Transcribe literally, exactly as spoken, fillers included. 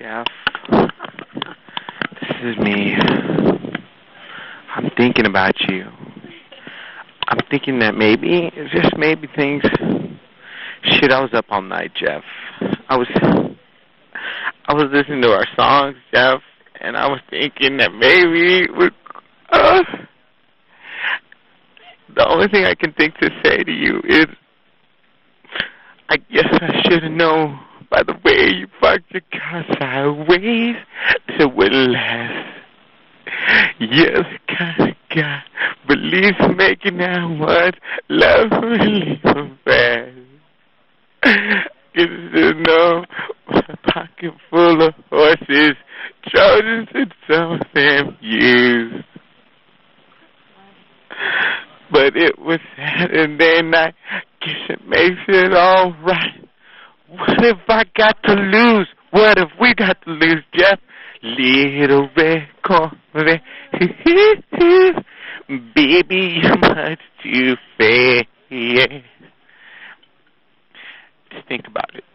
Jeff. This is me. I'm thinking about you. I'm thinking that maybe, just maybe things... Shit, I was up all night, Jeff. I was... I was listening to our songs, Jeff, and I was thinking that maybe we... Uh, the only thing I can think to say to you is... I guess I should have known by the way you parked your car sideways to would last. You're the kind of guy believes in making out what love really fast. You should know a pocket full of horses, Trojans, and some of them used. But it was Saturday night. Guess it makes it all right. What if I got to lose? What if we got to lose, Jeff? Little red corvette. Baby, you're much too fast. Just think about it.